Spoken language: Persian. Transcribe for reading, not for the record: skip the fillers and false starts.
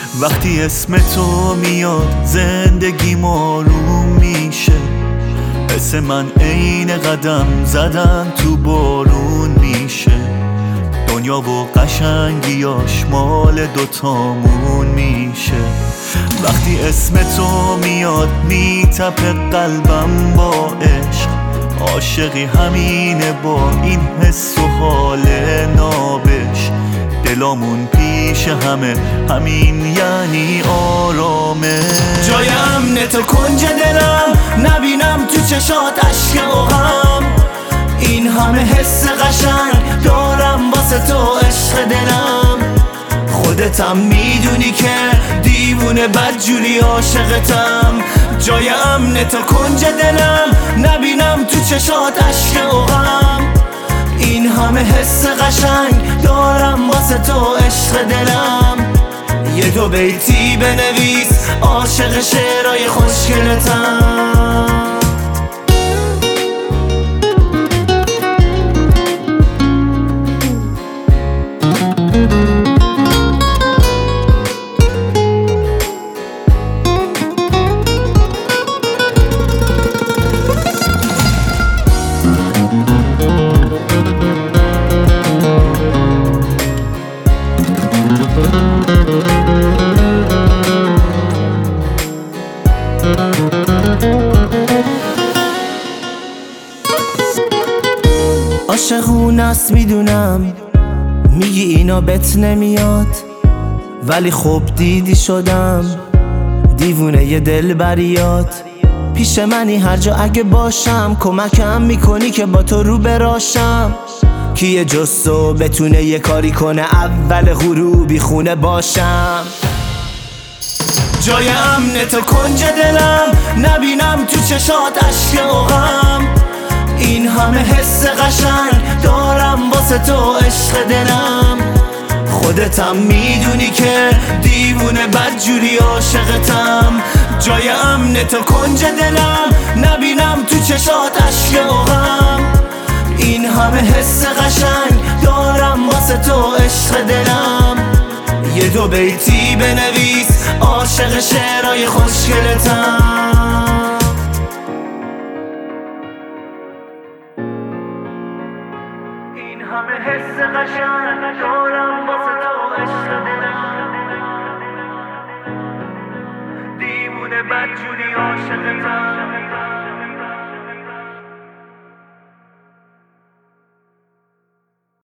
وقتی اسم تو میاد زندگی آروم میشه. حس من عین قدم زدن تو بارون میشه. دنیا و قشنگیاش مال دوتامون میشه. وقتی اسم تو میاد میتپه قلبم با عشق. عاشقی همینه با این حس و حال نابش. دلامون پیش همه همین یعنی آرامه. جای امن تو کنج دلم، نبینم تو چشات اشک و غم. این همه حس قشنگ دارم واسه تو عشق دلم. خودتم میدونی که دیوونه بدجوری عاشقتم. جای امن تو کنج دلم، نبینم تو چشات اشک و غم. این همه حس قشنگ دارم واسه تو عشق دلم. یه دو بیتی بنویس عاشق شعرهای خوشگلتم. عاشقون است میدونم، میگی اینا بهت نمیاد، ولی خب دیدی شدم دیوونه ی دلبریات. پیش منی هر جا اگه باشم، کمکم میکنی که با تو رو براشم. کیه جز تو بتونه یه کاری کنه اول غروبی خونه باشم. جای امن تو کنج دلم، نبینم تو چشات اشک و غم. این همه حس قشنگ دارم واسه تو عشق دلم. خودتم میدونی که دیوونه بدجوری عاشقتم. جای امن تو کنج دلم، نبینم تو چشات اشک و غم. این همه حس قشنگ دارم واسه تو عشق دلم. یه دو بیتی بنویس عاشق شعرهای خوشگلتم. این همه حس قشنگ دارم واسه تو عشق دلم. دیوونه بدجوری عاشقتم.